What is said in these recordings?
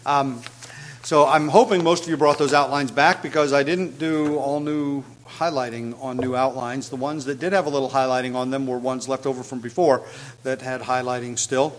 So I'm hoping most of you brought those outlines back because I didn't do all new highlighting on new outlines. The ones that did have a little highlighting on them were ones left over from before that had highlighting still.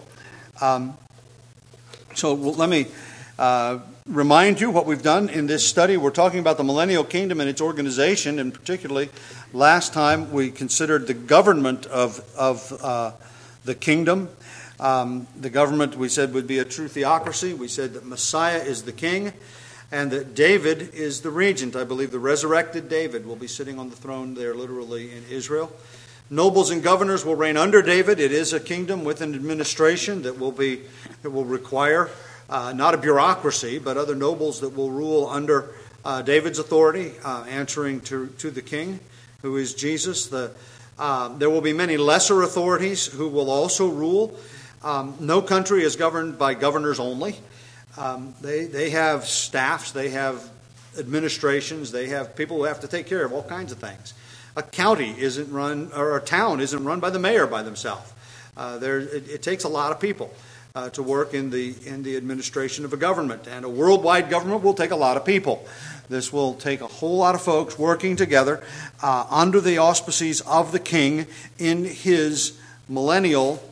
Let me remind you what we've done in this study. We're talking about the millennial kingdom and its organization, and particularly last time we considered the government of the kingdom. The government, we said, would be a true theocracy. We said that Messiah is the king and that David is the regent. I believe the resurrected David will be sitting on the throne there literally in Israel. Nobles and governors will reign under David. It is a kingdom with an administration that will require not a bureaucracy, but other nobles that will rule under David's authority, answering to the king, who is Jesus. There will be many lesser authorities who will also rule. No country is governed by governors only. They have staffs, they have administrations, they have people who have to take care of all kinds of things. A county isn't run, or a town isn't run by the mayor by themselves. It takes a lot of people to work in the administration of a government, and a worldwide government will take a lot of people. This will take a whole lot of folks working together under the auspices of the king in his millennial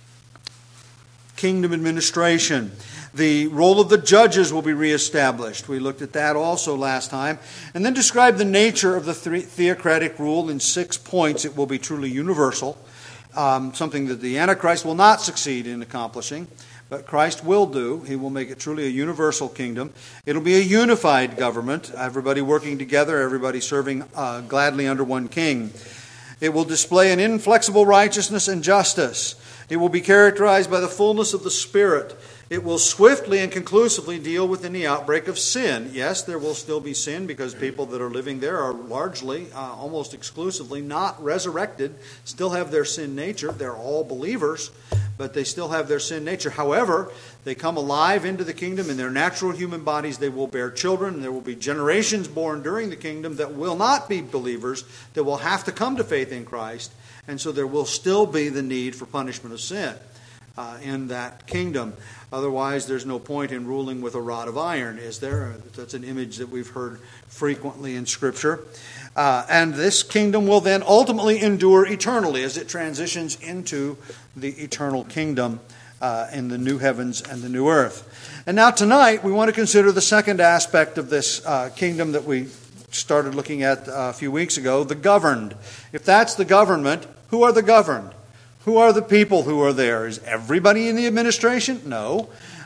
kingdom administration. The role of the judges will be reestablished. We looked at that also last time. And then described the nature of the theocratic rule in 6 points. It will be truly universal, something that the Antichrist will not succeed in accomplishing, but Christ will do. He will make it truly a universal kingdom. It'll be a unified government, everybody working together, everybody serving gladly under one king. It will display an inflexible righteousness and justice. It will be characterized by the fullness of the Spirit. It will swiftly and conclusively deal with any outbreak of sin. Yes, there will still be sin because people that are living there are largely, almost exclusively, not resurrected, still have their sin nature. They're all believers, but they still have their sin nature. However, they come alive into the kingdom. In their natural human bodies, they will bear children. And there will be generations born during the kingdom that will not be believers, that will have to come to faith in Christ. And so there will still be the need for punishment of sin in that kingdom. Otherwise, there's no point in ruling with a rod of iron, is there? That's an image that we've heard frequently in Scripture. And this kingdom will then ultimately endure eternally as it transitions into the eternal kingdom in the new heavens and the new earth. And now tonight, we want to consider the second aspect of this kingdom that we started looking at a few weeks ago, the governed. If that's the government, who are the governed? Who are the people who are there? Is everybody in the administration? No.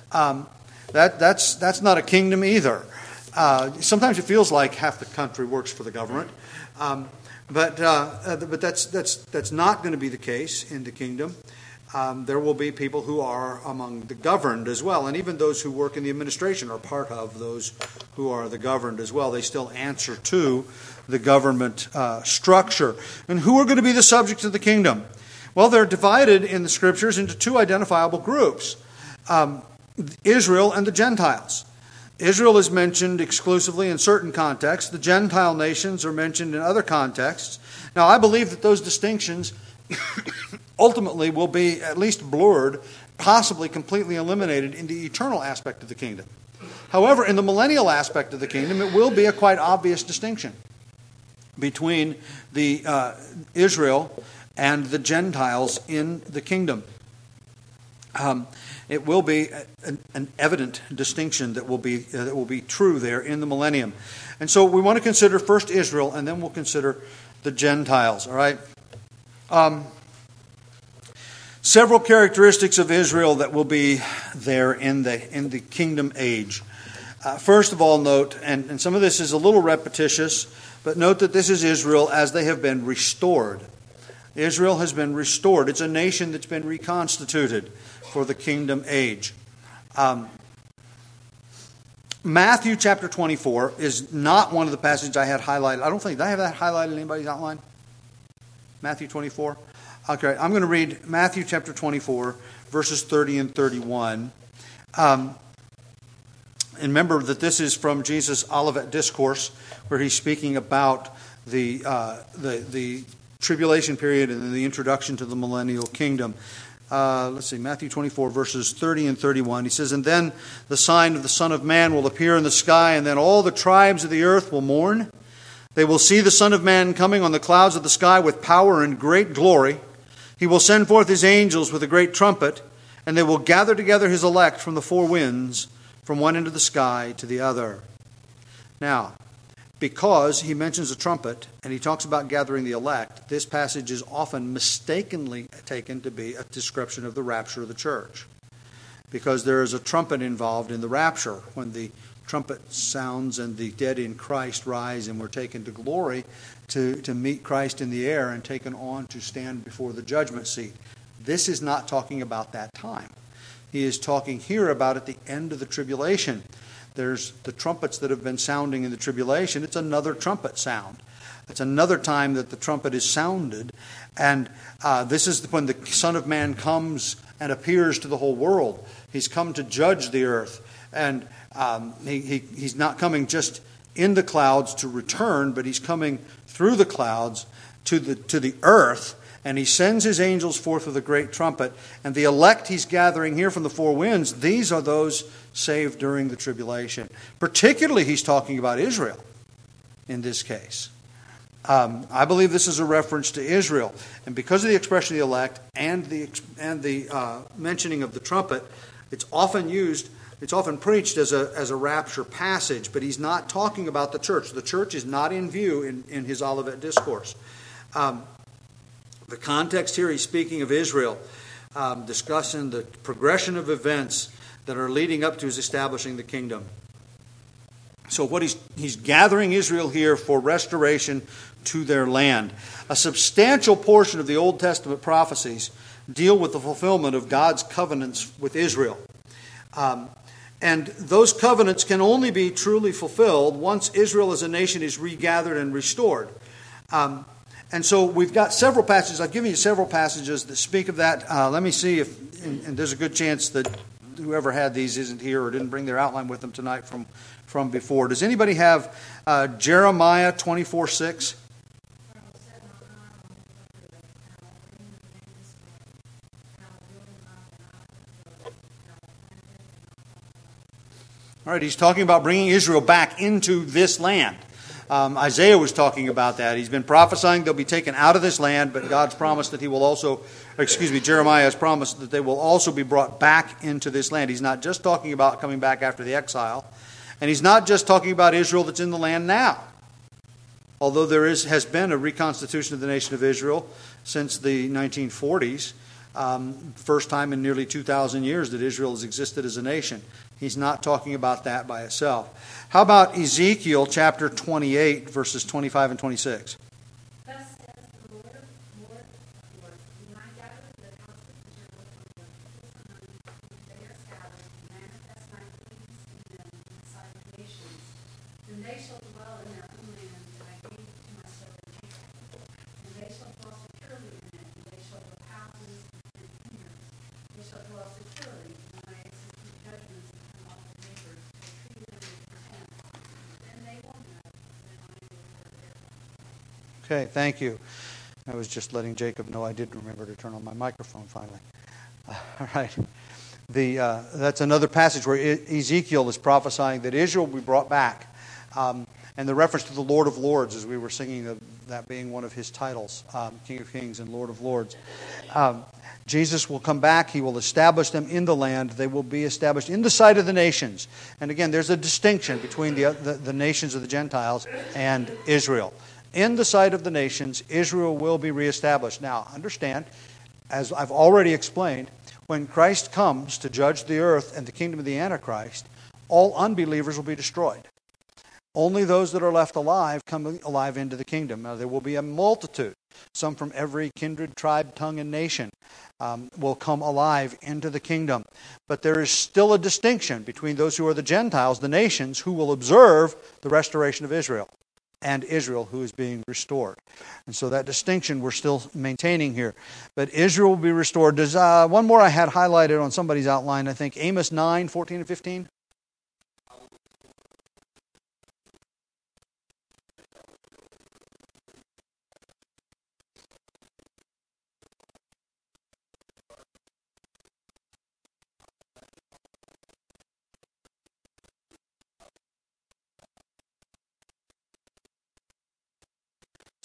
That's not a kingdom either. Sometimes it feels like half the country works for the government. But that's not going to be the case in the kingdom. There will be people who are among the governed as well. And even those who work in the administration are part of those who are the governed as well. They still answer to the government structure. And who are going to be the subjects of the kingdom? Well, they're divided in the Scriptures into two identifiable groups, Israel and the Gentiles. Israel is mentioned exclusively in certain contexts. The Gentile nations are mentioned in other contexts. Now, I believe that those distinctions ultimately will be at least blurred, possibly completely eliminated in the eternal aspect of the kingdom. However, in the millennial aspect of the kingdom, it will be a quite obvious distinction between the Israel and the Gentiles in the kingdom. It will be an evident distinction that will be true there in the millennium. And so we want to consider first Israel, and then we'll consider the Gentiles. All right. Several characteristics of Israel that will be there in the kingdom age. First of all, note, and some of this is a little repetitious, but note that this is Israel as they have been restored. Israel has been restored. It's a nation that's been reconstituted for the kingdom age. Matthew chapter 24 is not one of the passages I had highlighted. Did I have that highlighted in anybody's outline? Matthew 24? Okay, I'm going to read Matthew chapter 24, verses 30 and 31. And remember that this is from Jesus' Olivet Discourse, where he's speaking about the tribulation period and the introduction to the millennial kingdom. let's see, Matthew 24, verses 30 and 31. He says, "And then the sign of the Son of Man will appear in the sky, and then all the tribes of the earth will mourn. They will see the Son of Man coming on the clouds of the sky with power and great glory. He will send forth his angels with a great trumpet, and they will gather together his elect from the four winds, from one end of the sky to the other." Now, because he mentions a trumpet and he talks about gathering the elect, this passage is often mistakenly taken to be a description of the rapture of the church. Because there is a trumpet involved in the rapture. When the trumpet sounds and the dead in Christ rise and we're taken to glory to meet Christ in the air and taken on to stand before the judgment seat. This is not talking about that time. He is talking here about at the end of the tribulation. There's the trumpets that have been sounding in the tribulation. It's another trumpet sound. It's another time that the trumpet is sounded. And this is when the Son of Man comes and appears to the whole world. He's come to judge the earth. And he's not coming just in the clouds to return, but he's coming through the clouds to the earth. And he sends his angels forth with a great trumpet. And the elect he's gathering here from the four winds, these are those saved during the tribulation. Particularly, he's talking about Israel in this case. I believe this is a reference to Israel. And because of the expression of the elect and the mentioning of the trumpet, it's often used, it's often preached as a rapture passage. But he's not talking about the church. The church is not in view in his Olivet Discourse. The context here, he's speaking of Israel, discussing the progression of events that are leading up to his establishing the kingdom. So what he's gathering Israel here for restoration to their land. A substantial portion of the Old Testament prophecies deal with the fulfillment of God's covenants with Israel. And those covenants can only be truly fulfilled once Israel as a nation is regathered and restored. And so we've got several passages. I've given you several passages that speak of that. Let me see if, and there's a good chance that whoever had these isn't here or didn't bring their outline with them tonight from before. Does anybody have Jeremiah 24:6? All right, he's talking about bringing Israel back into this land. Isaiah was talking about that. He's been prophesying they'll be taken out of this land, but God's promised that he will also, Jeremiah has promised that they will also be brought back into this land. He's not just talking about coming back after the exile, and he's not just talking about Israel that's in the land now. Although there has been a reconstitution of the nation of Israel since the 1940s, first time in nearly 2,000 years that Israel has existed as a nation. He's not talking about that by itself. How about Ezekiel chapter 28, verses 25 and 26? Thus says the Lord of Lords, when I gather the house of Israel from the peoples among whom they are scattered, and manifest my praise in them in the sight of nations, then they shall dwell in their own land that I gave to my servant Jacob. And they shall dwell securely in it, and they shall build houses and vineyards. They shall dwell securely when I execute judgments upon all the neighbors, to treat them with contempt. Then they will know that I am the Lord their God. Okay, thank you. I was just letting Jacob know I did remember to turn on my microphone finally. All right. That's another passage where Ezekiel is prophesying that Israel will be brought back. And the reference to the Lord of Lords, as we were singing, that being one of his titles, King of Kings and Lord of Lords. Jesus will come back. He will establish them in the land. They will be established in the sight of the nations. And again, there's a distinction between the nations of the Gentiles and Israel. In the sight of the nations, Israel will be reestablished. Now, understand, as I've already explained, when Christ comes to judge the earth and the kingdom of the Antichrist, all unbelievers will be destroyed. Only those that are left alive come alive into the kingdom. Now, there will be a multitude, some from every kindred, tribe, tongue, and nation will come alive into the kingdom. But there is still a distinction between those who are the Gentiles, the nations, who will observe the restoration of Israel, and Israel who is being restored. And so that distinction we're still maintaining here. But Israel will be restored. There's one more I had highlighted on somebody's outline, I think, Amos 9, 14 and 15.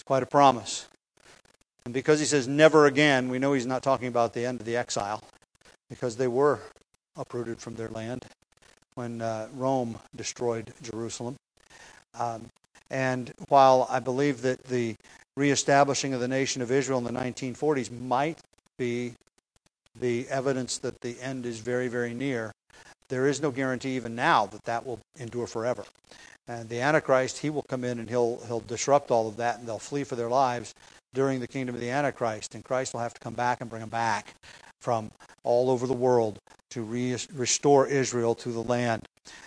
It's quite a promise. And because he says never again, we know he's not talking about the end of the exile, because they were uprooted from their land when Rome destroyed Jerusalem. And while I believe that the reestablishing of the nation of Israel in the 1940s might be the evidence that the end is very, very near, there is no guarantee even now that that will endure forever. And the Antichrist, he will come in and he'll disrupt all of that, and they'll flee for their lives during the kingdom of the Antichrist. And Christ will have to come back and bring them back from all over the world to restore Israel to the land.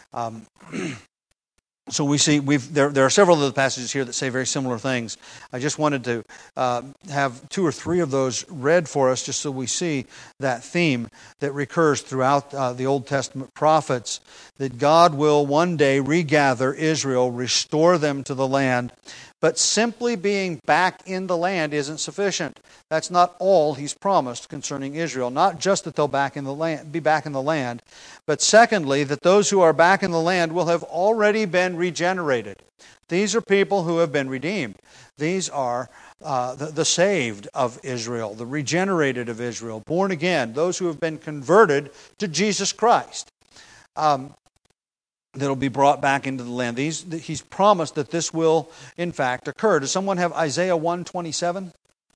So we see there are several of the passages here that say very similar things. I just wanted to have two or three of those read for us, just so we see that theme that recurs throughout the Old Testament prophets, that God will one day regather Israel, restore them to the land. But simply being back in the land isn't sufficient. That's not all he's promised concerning Israel. Not just that they'll be back in the land, but secondly, that those who are back in the land will have already been regenerated. These are people who have been redeemed. These are the saved of Israel, the regenerated of Israel, born again, those who have been converted to Jesus Christ. That'll be brought back into the land. He's promised that this will, in fact, occur. Does someone have Isaiah 1:27?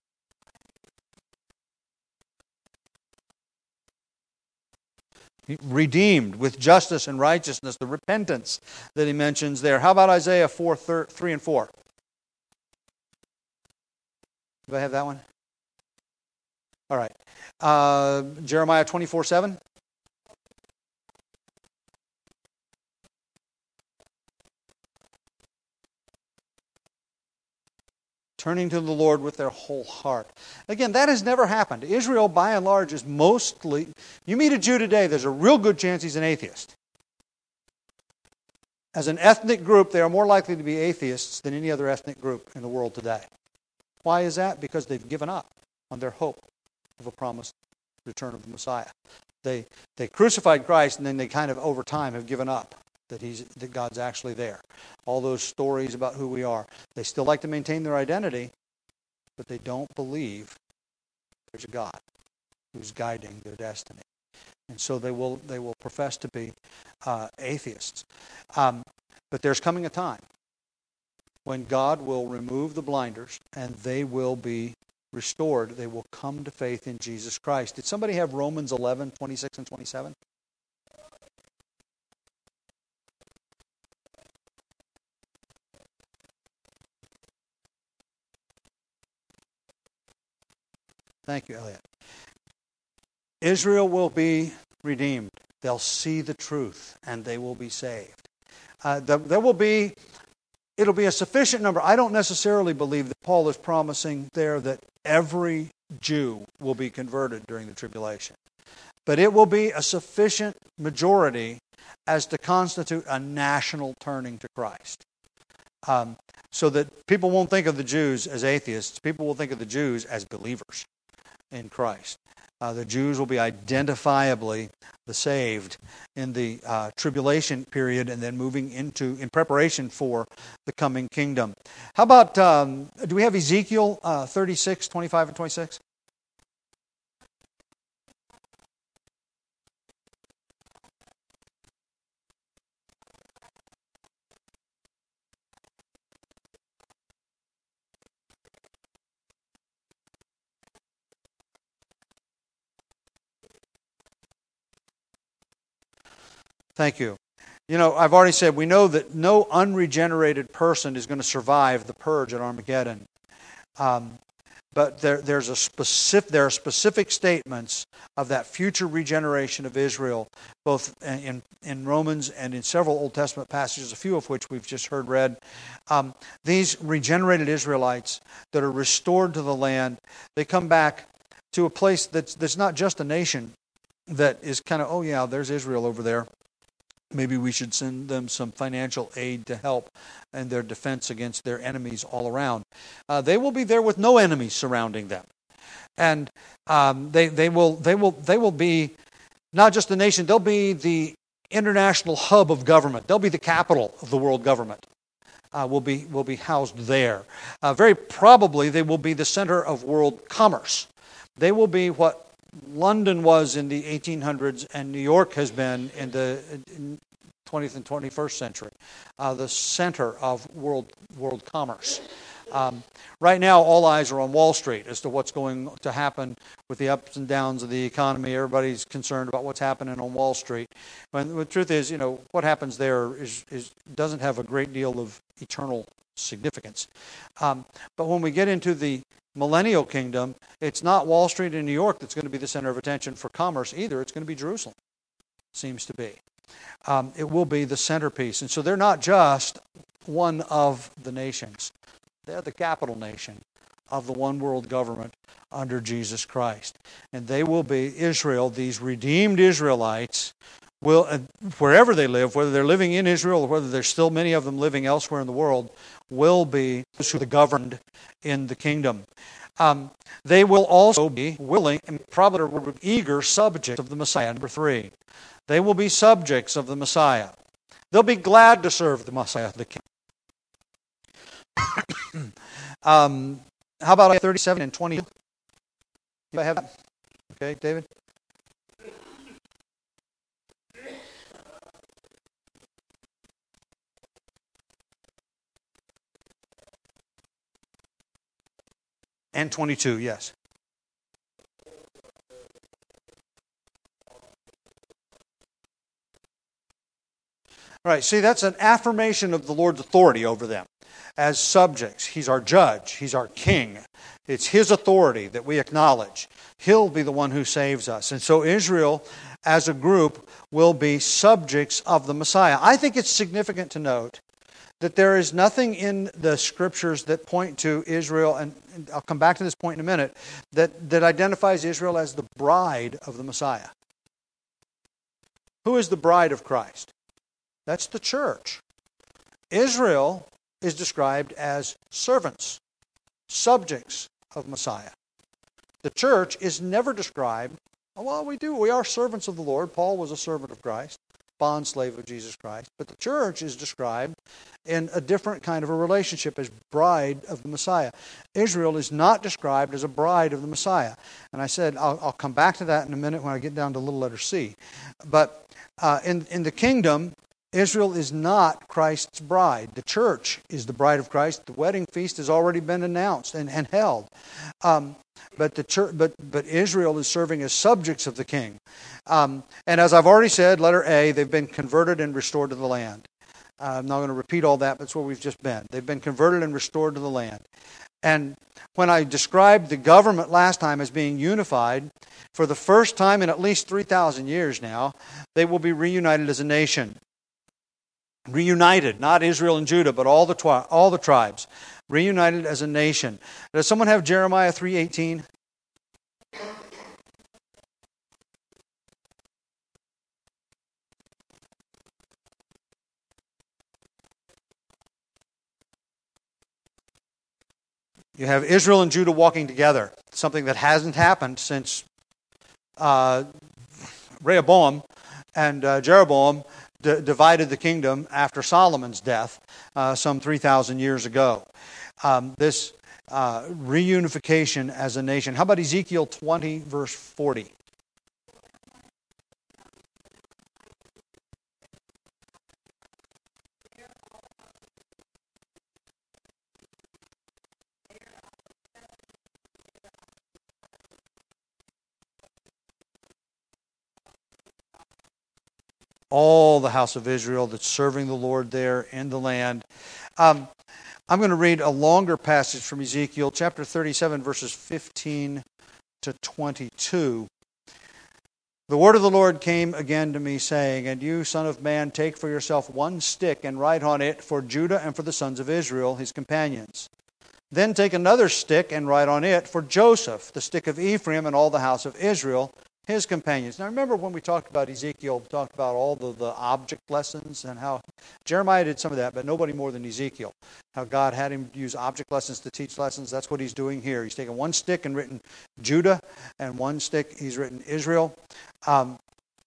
Redeemed with justice and righteousness, the repentance that he mentions there. How about Isaiah 4:3 and 4? Do I have that one? All right. Jeremiah 24:7? Turning to the Lord with their whole heart. Again, that has never happened. Israel, by and large, is mostly... You meet a Jew today, there's a real good chance he's an atheist. As an ethnic group, they are more likely to be atheists than any other ethnic group in the world today. Why is that? Because they've given up on their hope of a promised return of the Messiah. They crucified Christ, and then they kind of, over time, have given up that God's actually there. All those stories about who we are. They still like to maintain their identity, but they don't believe there's a God who's guiding their destiny. And so they will profess to be atheists. But there's coming a time when God will remove the blinders and they will be restored. They will come to faith in Jesus Christ. Did somebody have Romans 11:26 and 27? Thank you, Elliot. Israel will be redeemed. They'll see the truth, and they will be saved. It'll be a sufficient number. I don't necessarily believe that Paul is promising there that every Jew will be converted during the tribulation. But it will be a sufficient majority as to constitute a national turning to Christ. So that people won't think of the Jews as atheists. People will think of the Jews as believers in Christ. The Jews will be identifiably the saved in the tribulation period, and then moving in preparation for the coming kingdom. How about, do we have Ezekiel 36, 25 and 26? Thank you. I've already said we know that no unregenerated person is going to survive the purge at Armageddon. But there are specific statements of that future regeneration of Israel, both in Romans and in several Old Testament passages, a few of which we've just heard read. These regenerated Israelites that are restored to the land, they come back to a place that's not just a nation that is kind of, oh yeah, there's Israel over there. Maybe we should send them some financial aid to help in their defense against their enemies all around. They will be there with no enemies surrounding them, and they will be not just a nation. They'll be the international hub of government. They'll be the capital of the world government. will be housed there. Very probably they will be the center of world commerce. They will be what London was in the 1800s and New York has been in the 20th and 21st century, the center of world commerce. Right now, all eyes are on Wall Street as to what's going to happen with the ups and downs of the economy. Everybody's concerned about what's happening on Wall Street. When the truth is, what happens there doesn't have a great deal of eternal significance. But when we get into the millennial kingdom, it's not Wall Street in New York that's going to be the center of attention for commerce either. It's going to be Jerusalem, seems to be. It will be the centerpiece. And so they're not just one of the nations. They're the capital nation of the one world government under Jesus Christ. And they will be Israel, these redeemed Israelites, will, wherever they live, whether they're living in Israel or whether there's still many of them living elsewhere in the world, will be those who are governed in the kingdom. They will also be willing and probably eager subjects of the Messiah. Number 3, they will be subjects of the Messiah. They'll be glad to serve the Messiah, the King. How about Isaiah 37 and 22? Do I have that? Okay, David? And 22, yes. All right, see, that's an affirmation of the Lord's authority over them as subjects. He's our judge. He's our king. It's His authority that we acknowledge. He'll be the one who saves us. And so Israel, as a group, will be subjects of the Messiah. I think it's significant to note that there is nothing in the Scriptures that point to Israel, and I'll come back to this point in a minute, that identifies Israel as the bride of the Messiah. Who is the bride of Christ? That's the church. Israel is described as servants, subjects of Messiah. The church is never described, well, we are servants of the Lord. Paul was a servant of Christ, bondslave of Jesus Christ. But the church is described in a different kind of a relationship as bride of the Messiah. Israel is not described as a bride of the Messiah. And I said, I'll come back to that in a minute when I get down to little letter C. But in the kingdom, Israel is not Christ's bride. The church is the bride of Christ. The wedding feast has already been announced and held. But the church, but Israel is serving as subjects of the king. And as I've already said, letter A, they've been converted and restored to the land. I'm not going to repeat all that, but it's where we've just been. They've been converted and restored to the land. And when I described the government last time as being unified, for the first time in at least 3,000 years now, they will be reunited as a nation. Reunited, not Israel and Judah, but all the tribes. Reunited as a nation. Does someone have Jeremiah 3:18? You have Israel and Judah walking together, something that hasn't happened since Rehoboam and Jeroboam divided the kingdom after Solomon's death some 3,000 years ago. This reunification as a nation. How about Ezekiel 20, verse 40? All the house of Israel that's serving the Lord there in the land. I'm going to read a longer passage from Ezekiel, chapter 37, verses 15 to 22. The word of the Lord came again to me, saying, And you, son of man, take for yourself one stick, and write on it for Judah and for the sons of Israel, his companions. Then take another stick, and write on it for Joseph, the stick of Ephraim, and all the house of Israel, his companions. Now remember when we talked about Ezekiel, we talked about all the object lessons and how Jeremiah did some of that, but nobody more than Ezekiel. How God had him use object lessons to teach lessons. That's what he's doing here. He's taken one stick and written Judah, and one stick he's written Israel.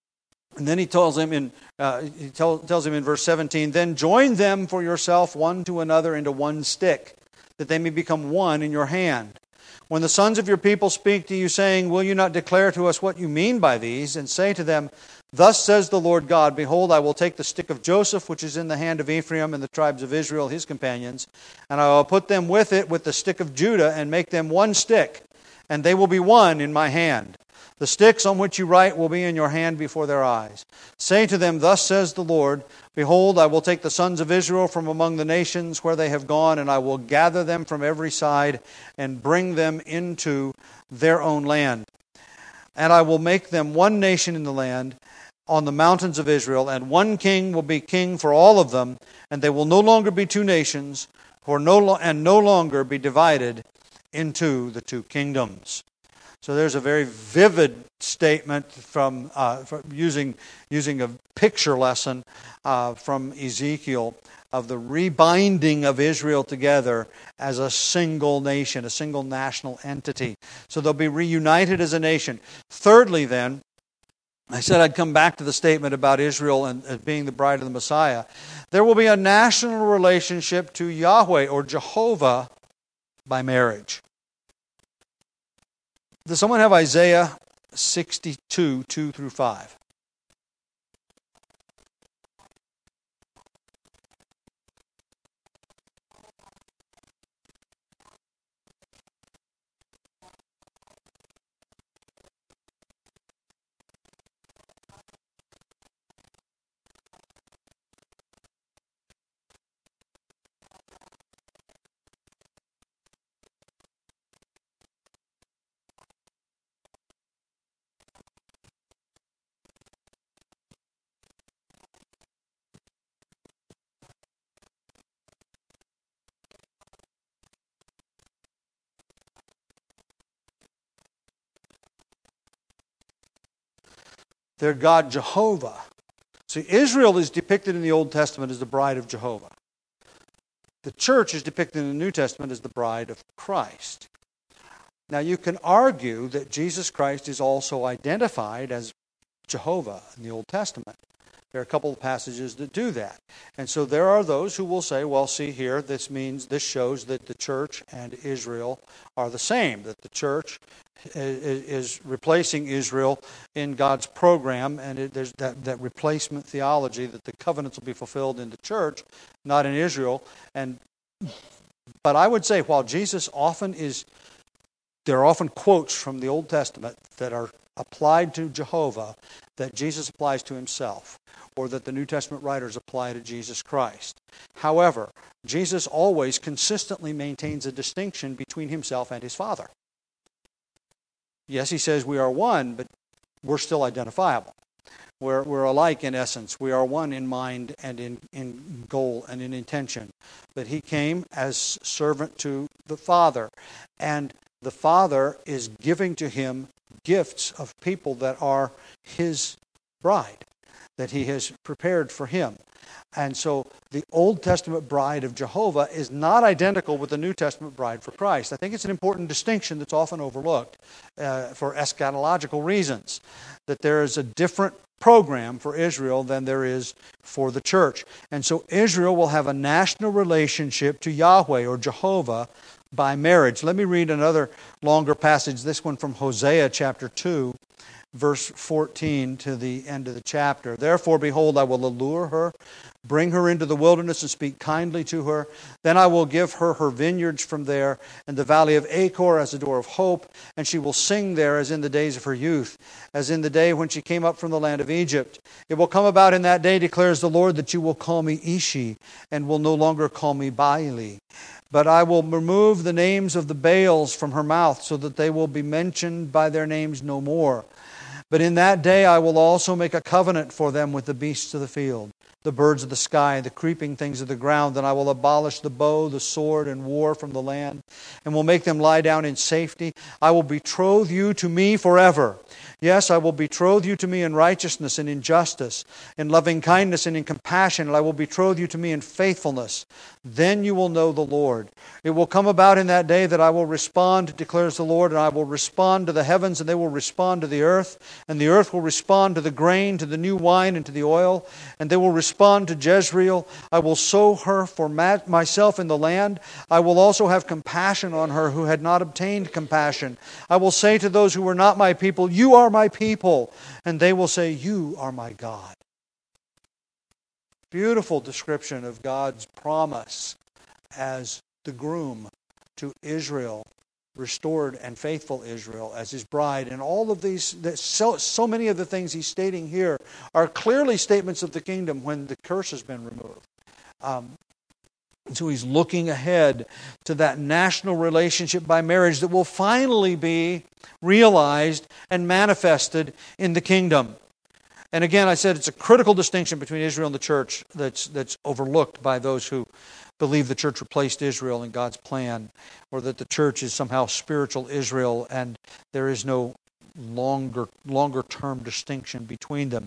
And then he tells him tells him in verse 17, then join them for yourself one to another into one stick, that they may become one in your hand. When the sons of your people speak to you, saying, will you not declare to us what you mean by these? And say to them, thus says the Lord God, behold, I will take the stick of Joseph, which is in the hand of Ephraim and the tribes of Israel, his companions, and I will put them with it with the stick of Judah, and make them one stick, and they will be one in my hand. The sticks on which you write will be in your hand before their eyes. Say to them, thus says the Lord, behold, I will take the sons of Israel from among the nations where they have gone, and I will gather them from every side and bring them into their own land. And I will make them one nation in the land on the mountains of Israel, and one king will be king for all of them, and they will no longer be two nations, and no longer be divided into the two kingdoms. So there's a very vivid statement from using a picture lesson from Ezekiel of the rebinding of Israel together as a single nation, a single national entity. So they'll be reunited as a nation. Thirdly, then, I said I'd come back to the statement about Israel and being the bride of the Messiah. There will be a national relationship to Yahweh or Jehovah by marriage. Does someone have Isaiah 62, 2 through 5? Their God Jehovah. See, Israel is depicted in the Old Testament as the bride of Jehovah. The church is depicted in the New Testament as the bride of Christ. Now you can argue that Jesus Christ is also identified as Jehovah in the Old Testament. There are a couple of passages that do that. And so there are those who will say, well, see here, this shows that the church and Israel are the same, that the church is replacing Israel in God's program, and there's that replacement theology that the covenants will be fulfilled in the church, not in Israel. But I would say, while Jesus there are often quotes from the Old Testament that are applied to Jehovah that Jesus applies to himself, or that the New Testament writers apply to Jesus Christ. However, Jesus always consistently maintains a distinction between himself and his Father. Yes, he says we are one, but we're still identifiable. We're alike in essence. We are one in mind and in goal and in intention. But he came as servant to the Father, and the Father is giving to him gifts of people that are his bride, that he has prepared for him. And so the Old Testament bride of Jehovah is not identical with the New Testament bride for Christ. I think it's an important distinction that's often overlooked for eschatological reasons, that there is a different program for Israel than there is for the church. And so Israel will have a national relationship to Yahweh or Jehovah by marriage. Let me read another longer passage, this one from Hosea chapter 2, verse 14 to the end of the chapter. Therefore, behold, I will allure her, bring her into the wilderness and speak kindly to her. Then I will give her her vineyards from there, and the valley of Achor as a door of hope, and she will sing there as in the days of her youth, as in the day when she came up from the land of Egypt. It will come about in that day, declares the Lord, that you will call me Ishi, and will no longer call me Baali. But I will remove the names of the Baals from her mouth, so that they will be mentioned by their names no more. But in that day I will also make a covenant for them with the beasts of the field, the birds of the sky, the creeping things of the ground. Then I will abolish the bow, the sword, and war from the land, and will make them lie down in safety. I will betroth you to me forever. Yes, I will betroth you to me in righteousness and in justice, in loving kindness and in compassion, and I will betroth you to me in faithfulness. Then you will know the Lord. It will come about in that day that I will respond, declares the Lord, and I will respond to the heavens, and they will respond to the earth, and the earth will respond to the grain, to the new wine, and to the oil, and they will respond to Jezreel. I will sow her for myself in the land. I will also have compassion on her who had not obtained compassion. I will say to those who were not my people, you are my people, and they will say, you are my God. Beautiful description of God's promise as the groom to Israel, restored and faithful Israel as his bride. And all of these, so many of the things he's stating here are clearly statements of the kingdom when the curse has been removed. So he's looking ahead to that national relationship by marriage that will finally be realized and manifested in the kingdom. And again, I said it's a critical distinction between Israel and the church that's overlooked by those who believe the church replaced Israel in God's plan, or that the church is somehow spiritual Israel and there is no longer term distinction between them.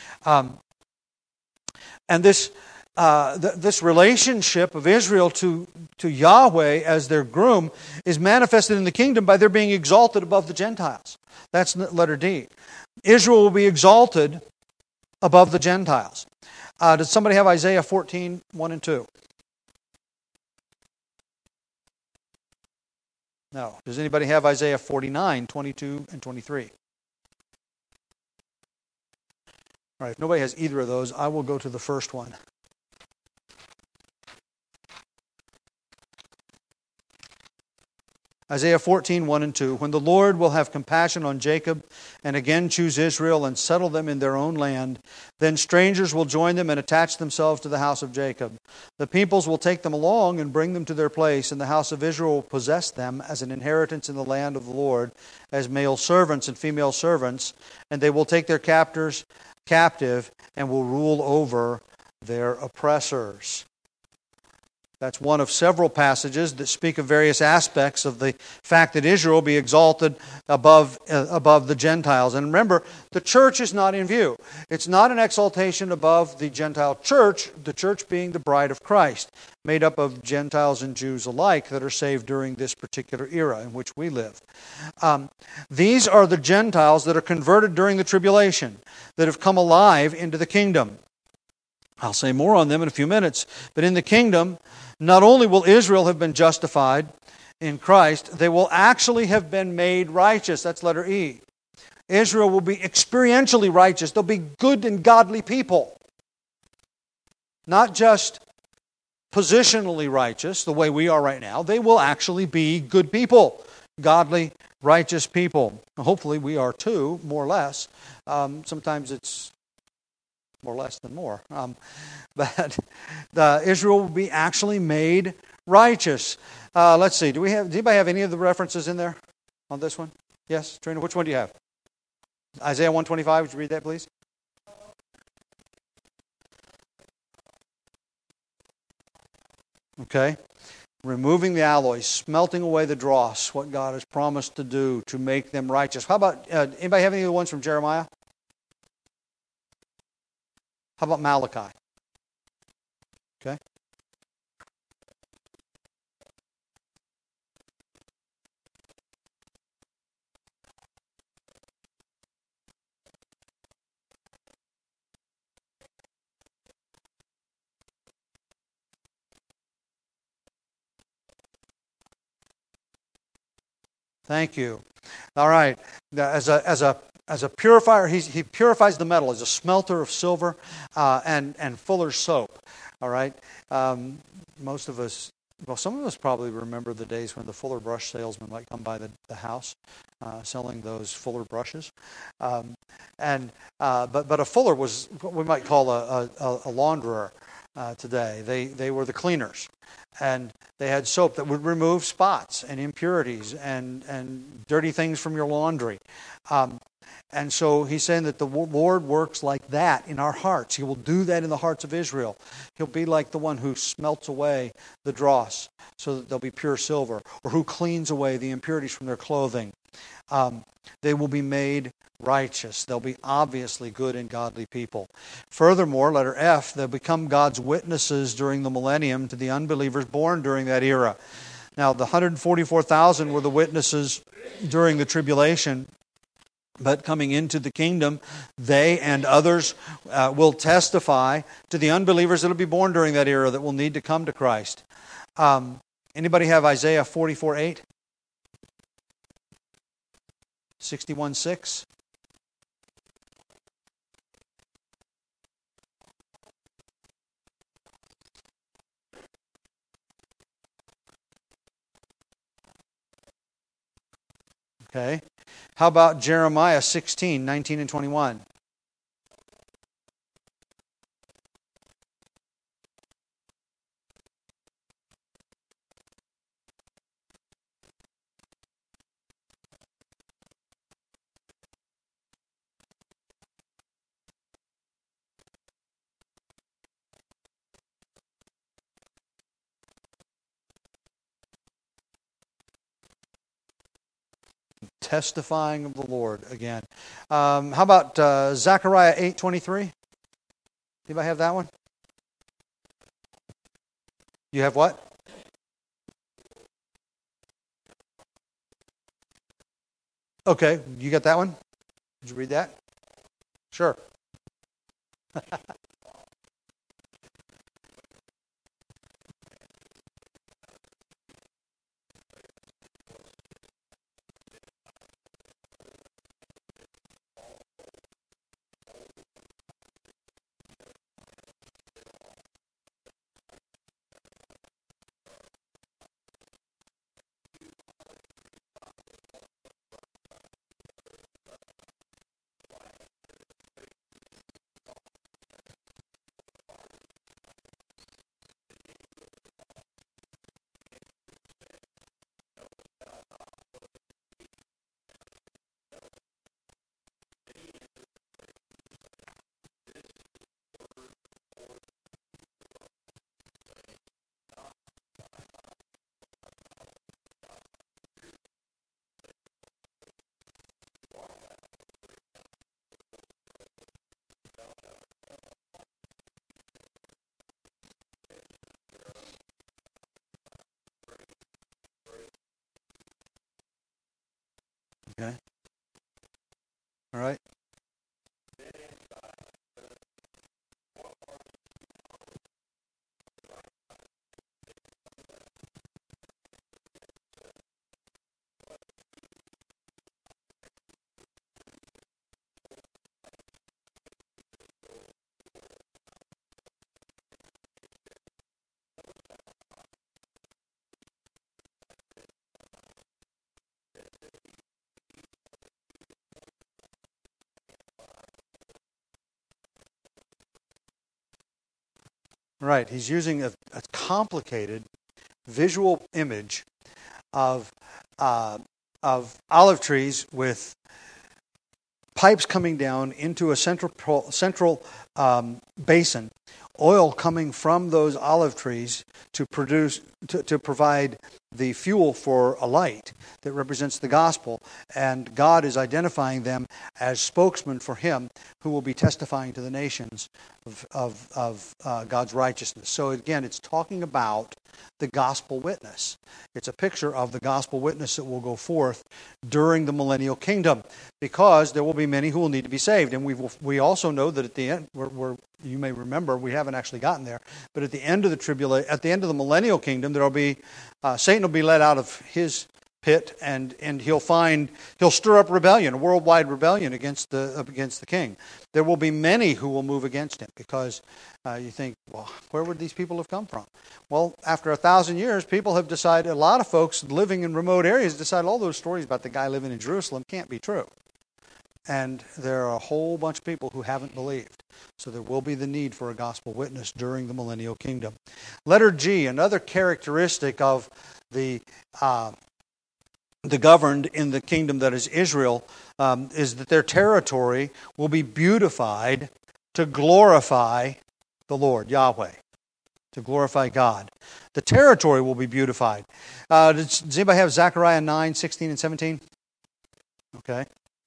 And this relationship of Israel to Yahweh as their groom is manifested in the kingdom by their being exalted above the Gentiles. That's letter D. Israel will be exalted above the Gentiles. Does somebody have Isaiah 14, 1 and 2? No. Does anybody have Isaiah 49, 22 and 23? All right, if nobody has either of those, I will go to the first one. Isaiah 14, 1 and 2. When the Lord will have compassion on Jacob and again choose Israel and settle them in their own land, then strangers will join them and attach themselves to the house of Jacob. The peoples will take them along and bring them to their place, and the house of Israel will possess them as an inheritance in the land of the Lord, as male servants and female servants, and they will take their captors captive and will rule over their oppressors. That's one of several passages that speak of various aspects of the fact that Israel will be exalted above the Gentiles. And remember, the church is not in view. It's not an exaltation above the Gentile church, the church being the bride of Christ, made up of Gentiles and Jews alike that are saved during this particular era in which we live. These are the Gentiles that are converted during the tribulation, that have come alive into the kingdom. I'll say more on them in a few minutes, but in the kingdom, not only will Israel have been justified in Christ, they will actually have been made righteous. That's letter E. Israel will be experientially righteous. They'll be good and godly people. Not just positionally righteous, the way we are right now. They will actually be good people, godly, righteous people. Hopefully we are too, more or less. Sometimes it's more or less than more. But Israel will be actually made righteous. Let's see. Does anybody have any of the references in there on this one? Yes, Trina, which one do you have? Isaiah 125, would you read that, please? Okay. Removing the alloys, smelting away the dross, what God has promised to do to make them righteous. How about, anybody have any of the ones from Jeremiah? How about Malachi? Okay. Thank you. All right. As a purifier, he purifies the metal as a smelter of silver and fuller's soap. All right. Most of us, well, some of us probably remember the days when the Fuller brush salesman might come by the house selling those Fuller brushes. But a Fuller was what we might call a launderer today. They were the cleaners. And they had soap that would remove spots and impurities and dirty things from your laundry. And so he's saying that the Lord works like that in our hearts. He will do that in the hearts of Israel. He'll be like the one who smelts away the dross so that they'll be pure silver, or who cleans away the impurities from their clothing. They will be made righteous. They'll be obviously good and godly people. Furthermore, letter F, they'll become God's witnesses during the millennium to the unbelievers born during that era. Now, the 144,000 were the witnesses during the tribulation. But coming into the kingdom, they and others will testify to the unbelievers that will be born during that era that will need to come to Christ. Anybody have Isaiah 44:8? 61:6? Okay. How about Jeremiah 16:19 and 21? Testifying of the Lord again. How about Zechariah 8:23? Anybody have that one? You have what? Okay, you got that one? Did you read that? Sure. Okay. All right. Right. He's using a complicated visual image of olive trees with pipes coming down into a central basin, oil coming from those olive trees to provide the fuel for a light that represents the gospel, and God is identifying them as spokesmen for Him who will be testifying to the nations of God's righteousness. So again, it's talking about the gospel witness. It's a picture of the gospel witness that will go forth during the millennial kingdom, because there will be many who will need to be saved. And we also know that at the end, you may remember, we haven't actually gotten there, but at the end of the millennial kingdom, there will be Satan will be let out of his pit, and he'll stir up rebellion, a worldwide rebellion against the king. There will be many who will move against him, because you think, well, where would these people have come from? Well, after 1,000 years, people have decided, a lot of folks living in remote areas decided all those stories about the guy living in Jerusalem can't be true. And there are a whole bunch of people who haven't believed. So there will be the need for a gospel witness during the millennial kingdom. Letter G, another characteristic of the governed in the kingdom that is Israel, is that their territory will be beautified to glorify the Lord, Yahweh, to glorify God. The territory will be beautified. Does anybody have Zechariah 9, 16, and 17? Okay.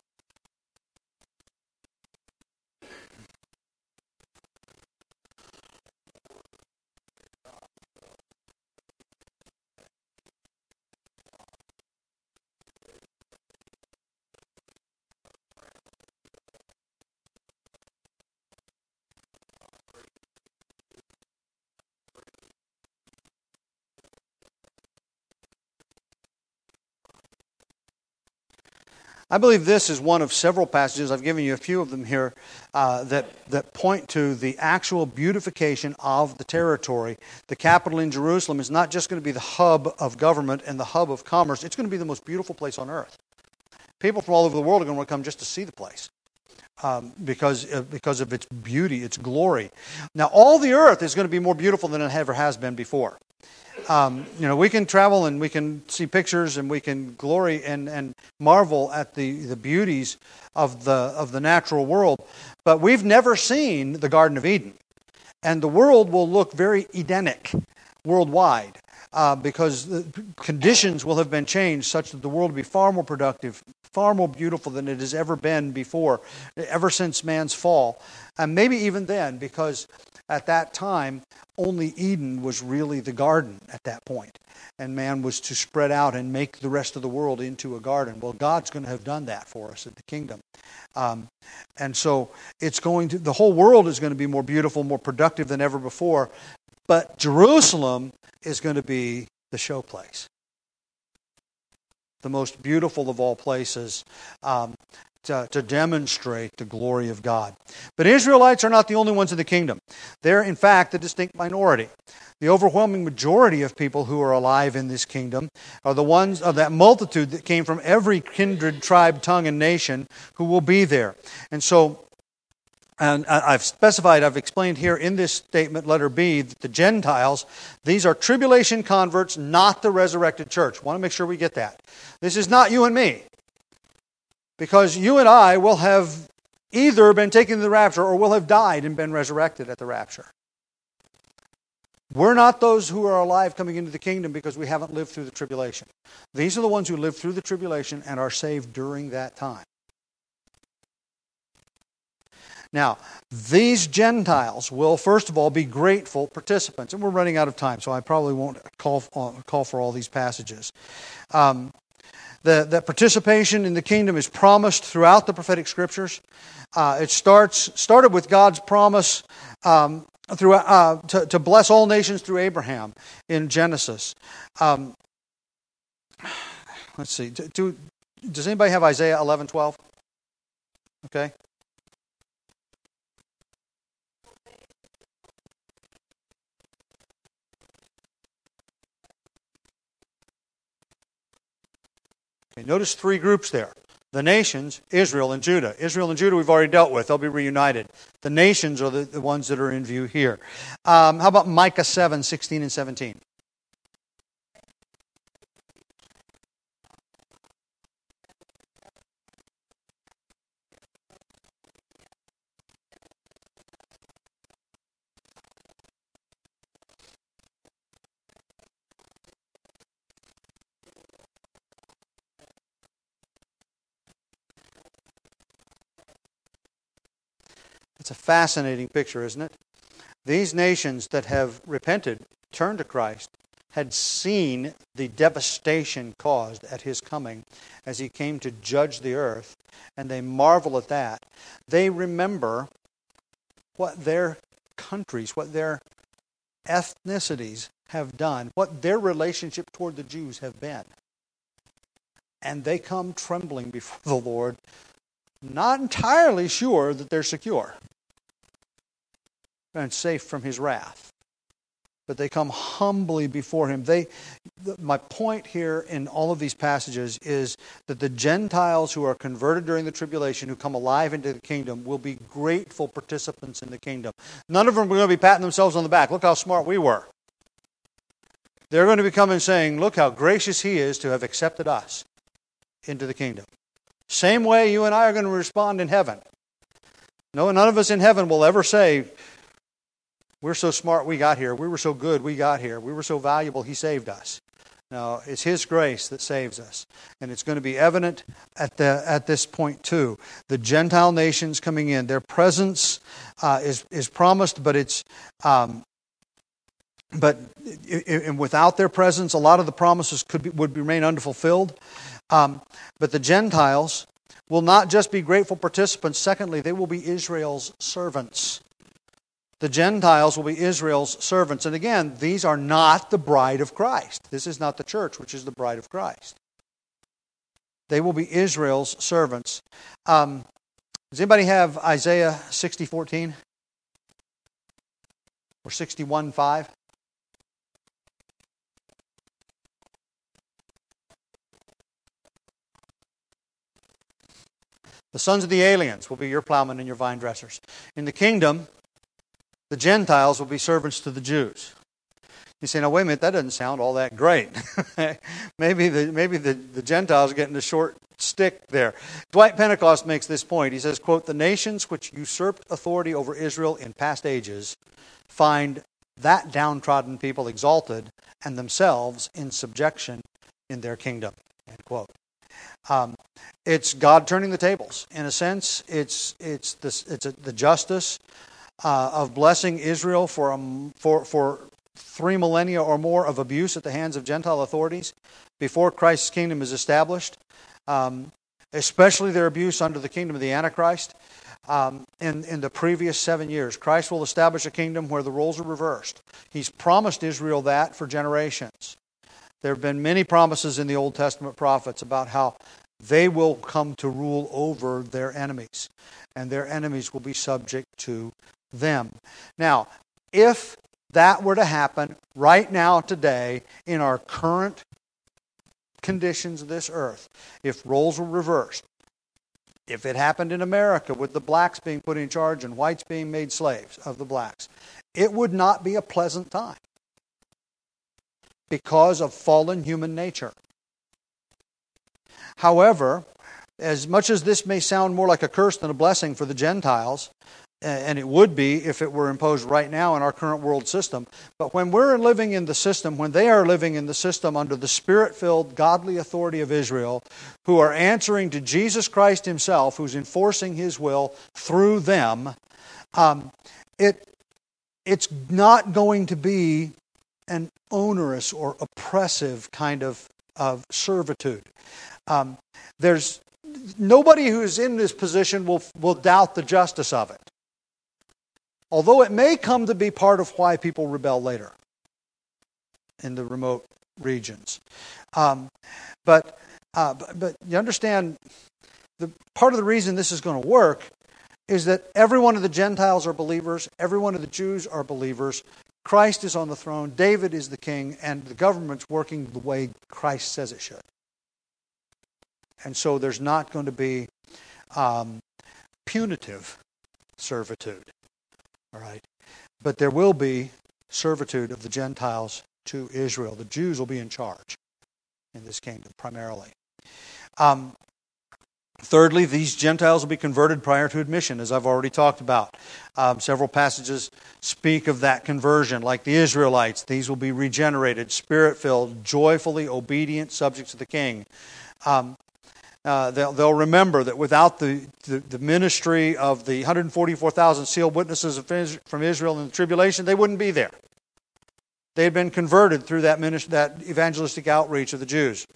I believe this is one of several passages, I've given you a few of them here, that point to the actual beautification of the territory. The capital in Jerusalem is not just going to be the hub of government and the hub of commerce, it's going to be the most beautiful place on earth. People from all over the world are going to want to come just to see the place because of its beauty, its glory. Now, all the earth is going to be more beautiful than it ever has been before. We can travel and we can see pictures and we can glory and marvel at the beauties of the natural world, but we've never seen the Garden of Eden, and the world will look very Edenic worldwide because the conditions will have been changed such that the world will be far more productive, far more beautiful than it has ever been before, ever since man's fall, and maybe even then, because at that time, only Eden was really the garden at that point. And man was to spread out and make the rest of the world into a garden. Well, God's going to have done that for us at the kingdom. And so the whole world is going to be more beautiful, more productive than ever before. But Jerusalem is going to be the showplace. The most beautiful of all places. To demonstrate the glory of God. But Israelites are not the only ones in the kingdom. They're, in fact, the distinct minority. The overwhelming majority of people who are alive in this kingdom are the ones of that multitude that came from every kindred, tribe, tongue, and nation who will be there. And so, I've explained here in this statement, letter B, that the Gentiles, these are tribulation converts, not the resurrected church. I want to make sure we get that. This is not you and me. Because you and I will have either been taken to the rapture or will have died and been resurrected at the rapture. We're not those who are alive coming into the kingdom because we haven't lived through the tribulation. These are the ones who lived through the tribulation and are saved during that time. Now, these Gentiles will, first of all, be grateful participants. And we're running out of time, so I probably won't call for all these passages. That participation in the kingdom is promised throughout the prophetic scriptures. It started with God's promise to bless all nations through Abraham in Genesis. Let's see. Does anybody have Isaiah 11:12? Okay. Notice three groups there. The nations, Israel and Judah. Israel and Judah we've already dealt with. They'll be reunited. The nations are the ones that are in view here. How about Micah 7, 16 and 17? It's a fascinating picture, isn't it? These nations that have repented, turned to Christ, had seen the devastation caused at His coming as He came to judge the earth, and they marvel at that. They remember what their countries, what their ethnicities have done, what their relationship toward the Jews have been. And they come trembling before the Lord, not entirely sure that they're secure and safe from His wrath. But they come humbly before Him. My point here in all of these passages is that the Gentiles who are converted during the tribulation, who come alive into the kingdom, will be grateful participants in the kingdom. None of them are going to be patting themselves on the back. Look how smart we were. They're going to be coming saying, look how gracious He is to have accepted us into the kingdom. Same way you and I are going to respond in heaven. No, none of us in heaven will ever say, we're so smart we got here. We were so good we got here. We were so valuable He saved us. No, it's His grace that saves us. And it's going to be evident at this point too. The Gentile nations coming in, their presence is promised, but without their presence, a lot of the promises would remain unfulfilled. But the Gentiles will not just be grateful participants. Secondly, they will be Israel's servants. The Gentiles will be Israel's servants. And again, these are not the bride of Christ. This is not the church, which is the bride of Christ. They will be Israel's servants. Does anybody have Isaiah 60:14? Or 61:5? The sons of the aliens will be your plowmen and your vine dressers. In the kingdom, the Gentiles will be servants to the Jews. You say, now wait a minute, that doesn't sound all that great. maybe the Gentiles are getting the short stick there. Dwight Pentecost makes this point. He says, quote, "The nations which usurped authority over Israel in past ages find that downtrodden people exalted and themselves in subjection in their kingdom." End quote. It's God turning the tables. In a sense, it's the justice of blessing Israel for 3 millennia or more of abuse at the hands of Gentile authorities before Christ's kingdom is established, especially their abuse under the kingdom of the Antichrist. In the previous 7 years, Christ will establish a kingdom where the roles are reversed. He's promised Israel that for generations. There have been many promises in the Old Testament prophets about how they will come to rule over their enemies, and their enemies will be subject to them. Now, if that were to happen right now, today, in our current conditions of this earth, if roles were reversed, if it happened in America with the blacks being put in charge and whites being made slaves of the blacks, it would not be a pleasant time because of fallen human nature. However, as much as this may sound more like a curse than a blessing for the Gentiles, and it would be if it were imposed right now in our current world system, but when we're living in the system, when they are living in the system under the Spirit-filled, godly authority of Israel, who are answering to Jesus Christ Himself, who's enforcing His will through them, it's not going to be an onerous or oppressive kind of servitude. There's nobody who is in this position will doubt the justice of it. Although it may come to be part of why people rebel later in the remote regions. But you understand, part of the reason this is going to work is that every one of the Gentiles are believers, every one of the Jews are believers, Christ is on the throne, David is the king, and the government's working the way Christ says it should. And so there's not going to be punitive servitude. All right. But there will be servitude of the Gentiles to Israel. The Jews will be in charge in this kingdom primarily. Thirdly, these Gentiles will be converted prior to admission, as I've already talked about. Several passages speak of that conversion, like the Israelites. These will be regenerated, Spirit-filled, joyfully obedient subjects of the king. They'll remember that without the ministry of the 144,000 sealed witnesses from Israel in the tribulation, they wouldn't be there. They had been converted through that evangelistic outreach of the Jews.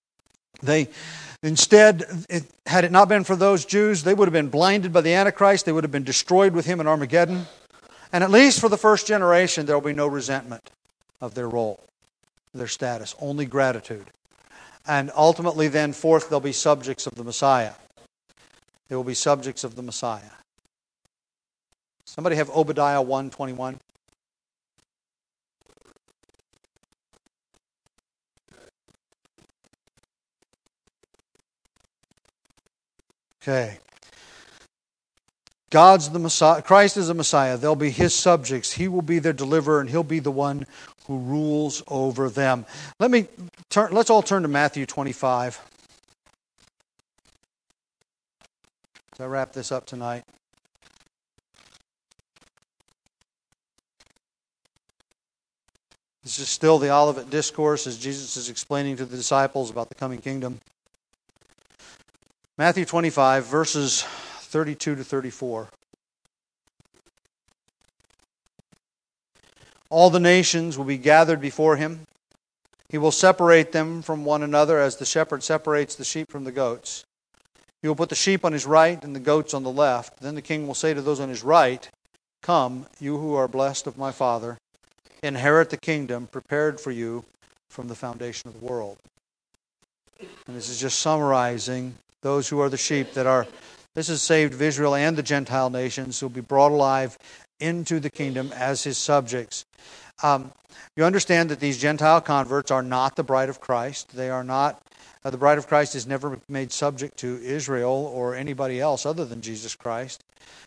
Instead, had it not been for those Jews, they would have been blinded by the Antichrist. They would have been destroyed with him in Armageddon. And at least for the first generation, there will be no resentment of their role, their status, only gratitude. And ultimately then, fourth, they'll be subjects of the Messiah. They will be subjects of the Messiah. Somebody have Obadiah 1:21. Okay. God's the Messiah. Christ is the Messiah. They'll be His subjects. He will be their deliverer, and He'll be the one who rules over them. Let's all turn to Matthew 25. as I wrap this up tonight. This is still the Olivet Discourse as Jesus is explaining to the disciples about the coming kingdom. Matthew 25, verses 32 to 34. All the nations will be gathered before him. He will separate them from one another as the shepherd separates the sheep from the goats. He will put the sheep on his right and the goats on the left. Then the king will say to those on his right, "Come, you who are blessed of my Father, inherit the kingdom prepared for you from the foundation of the world." And this is just summarizing those who are the sheep that are, this is saved of Israel and the Gentile nations who will be brought alive into the kingdom as his subjects. You understand that these Gentile converts are not the bride of Christ. They are not, the bride of Christ is never made subject to Israel or anybody else other than Jesus Christ.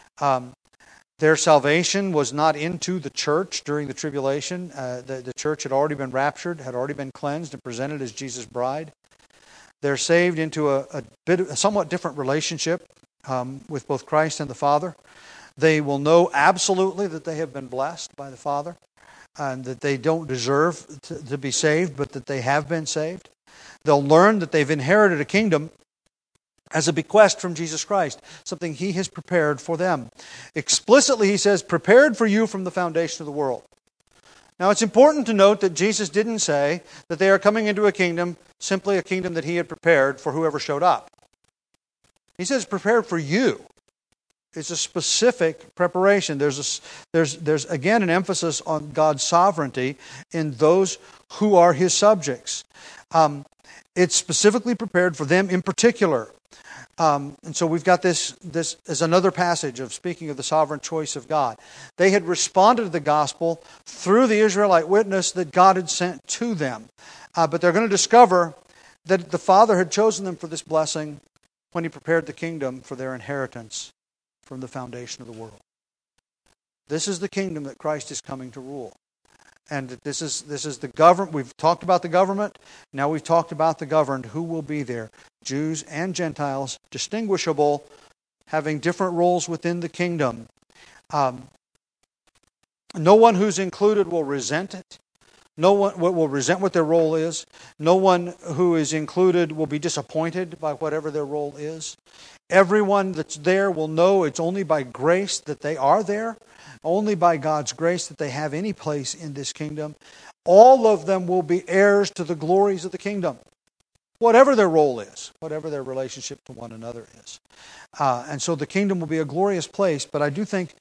Their salvation was not into the church during the tribulation. The church had already been raptured, had already been cleansed and presented as Jesus' bride. They're saved into a somewhat different relationship with both Christ and the Father. They will know absolutely that they have been blessed by the Father and that they don't deserve to be saved, but that they have been saved. They'll learn that they've inherited a kingdom as a bequest from Jesus Christ, something He has prepared for them. Explicitly, He says, prepared for you from the foundation of the world. Now, it's important to note that Jesus didn't say that they are coming into a kingdom, simply a kingdom that He had prepared for whoever showed up. He says, prepared for you. It's a specific preparation. There's again an emphasis on God's sovereignty in those who are His subjects. It's specifically prepared for them in particular. And so we've got this as another passage of speaking of the sovereign choice of God. They had responded to the gospel through the Israelite witness that God had sent to them. But they're going to discover that the Father had chosen them for this blessing when He prepared the kingdom for their inheritance from the foundation of the world. This is the kingdom that Christ is coming to rule. And this is the government. We've talked about the government. Now we've talked about the governed. Who will be there? Jews and Gentiles, distinguishable, having different roles within the kingdom. No one who's included will resent it. No one will resent what their role is. No one who is included will be disappointed by whatever their role is. Everyone that's there will know it's only by grace that they are there. Only by God's grace that they have any place in this kingdom. All of them will be heirs to the glories of the kingdom. Whatever their role is, whatever their relationship to one another is. And so the kingdom will be a glorious place, but I do think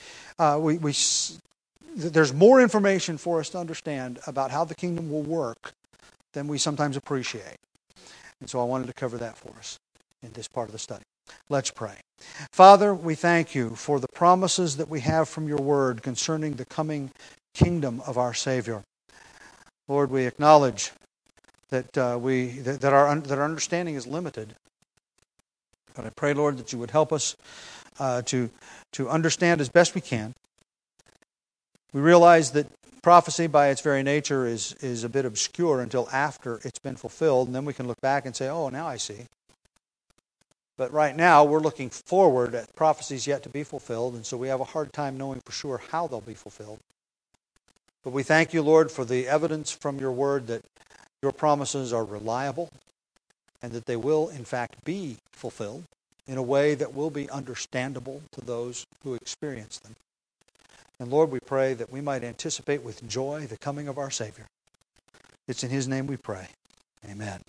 there's more information for us to understand about how the kingdom will work than we sometimes appreciate. And so I wanted to cover that for us in this part of the study. Let's pray. Father, we thank you for the promises that we have from your word concerning the coming kingdom of our Savior. Lord, we acknowledge that our understanding is limited. But I pray, Lord, that you would help us to understand as best we can. We realize that prophecy by its very nature is a bit obscure until after it's been fulfilled, and then we can look back and say, oh, now I see. But right now, we're looking forward at prophecies yet to be fulfilled, and so we have a hard time knowing for sure how they'll be fulfilled. But we thank you, Lord, for the evidence from your word that your promises are reliable and that they will, in fact, be fulfilled in a way that will be understandable to those who experience them. And Lord, we pray that we might anticipate with joy the coming of our Savior. It's in His name we pray. Amen.